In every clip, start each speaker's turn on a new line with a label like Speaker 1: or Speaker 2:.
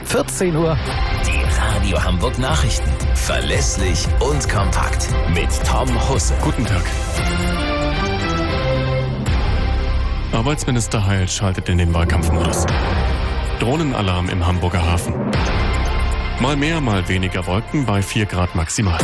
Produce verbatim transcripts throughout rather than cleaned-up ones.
Speaker 1: vierzehn Uhr.
Speaker 2: Die Radio Hamburg Nachrichten. Verlässlich und kompakt. Mit Tom Husse.
Speaker 3: Guten Tag. Arbeitsminister Heil schaltet in den Wahlkampfmodus. Drohnenalarm im Hamburger Hafen. Mal mehr, mal weniger Wolken bei vier Grad maximal.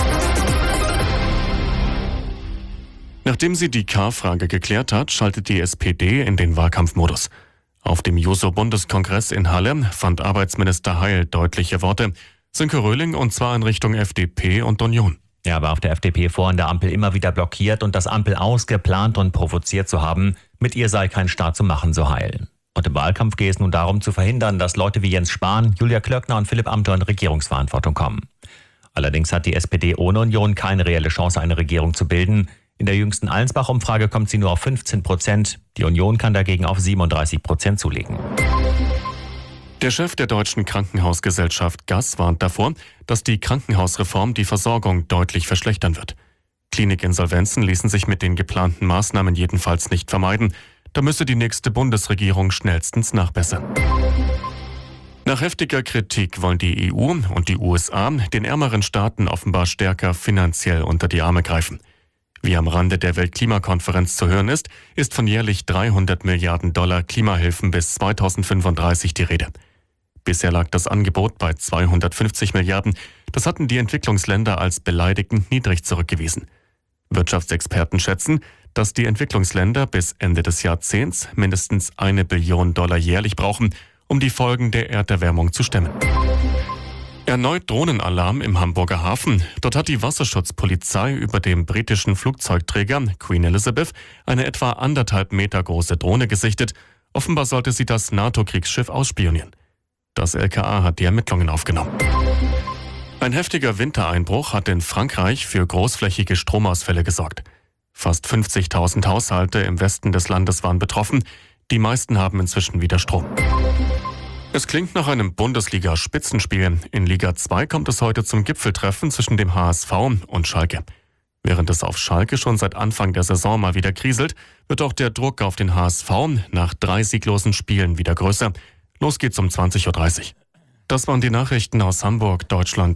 Speaker 3: Nachdem sie die K-Frage geklärt hat, schaltet die S P D in den Wahlkampfmodus. Auf dem Juso-Bundeskongress in Halle fand Arbeitsminister Heil deutliche Worte. Sönke Röhling, und zwar in Richtung F D P und Union.
Speaker 4: Er war auf der F D P vor in der Ampel immer wieder blockiert und das Ampel ausgeplant und provoziert zu haben. Mit ihr sei kein Staat zu machen, so Heil. Und im Wahlkampf gehe es nun darum zu verhindern, dass Leute wie Jens Spahn, Julia Klöckner und Philipp Amthor in Regierungsverantwortung kommen. Allerdings hat die S P D ohne Union keine reelle Chance, eine Regierung zu bilden. In der jüngsten Allensbach-Umfrage kommt sie nur auf fünfzehn Prozent. Die Union kann dagegen auf siebenunddreißig Prozent zulegen.
Speaker 3: Der Chef der Deutschen Krankenhausgesellschaft G A S warnt davor, dass die Krankenhausreform die Versorgung deutlich verschlechtern wird. Klinikinsolvenzen ließen sich mit den geplanten Maßnahmen jedenfalls nicht vermeiden. Da müsse die nächste Bundesregierung schnellstens nachbessern. Nach heftiger Kritik wollen die E U und die U S A den ärmeren Staaten offenbar stärker finanziell unter die Arme greifen. Wie am Rande der Weltklimakonferenz zu hören ist, ist von jährlich dreihundert Milliarden Dollar Klimahilfen bis zweitausendfünfunddreißig die Rede. Bisher lag das Angebot bei zweihundertfünfzig Milliarden. Das hatten die Entwicklungsländer als beleidigend niedrig zurückgewiesen. Wirtschaftsexperten schätzen, dass die Entwicklungsländer bis Ende des Jahrzehnts mindestens eine Billion Dollar jährlich brauchen, um die Folgen der Erderwärmung zu stemmen. Erneut Drohnenalarm im Hamburger Hafen. Dort hat die Wasserschutzpolizei über dem britischen Flugzeugträger Queen Elizabeth eine etwa anderthalb Meter große Drohne gesichtet. Offenbar sollte sie das NATO-Kriegsschiff ausspionieren. Das L K A hat die Ermittlungen aufgenommen. Ein heftiger Wintereinbruch hat in Frankreich für großflächige Stromausfälle gesorgt. Fast fünfzigtausend Haushalte im Westen des Landes waren betroffen. Die meisten haben inzwischen wieder Strom. Es klingt nach einem Bundesliga-Spitzenspiel. In Liga zwei kommt es heute zum Gipfeltreffen zwischen dem H S V und Schalke. Während es auf Schalke schon seit Anfang der Saison mal wieder kriselt, wird auch der Druck auf den H S V nach drei sieglosen Spielen wieder größer. Los geht's um zwanzig Uhr dreißig. Das waren die Nachrichten aus Hamburg, Deutschland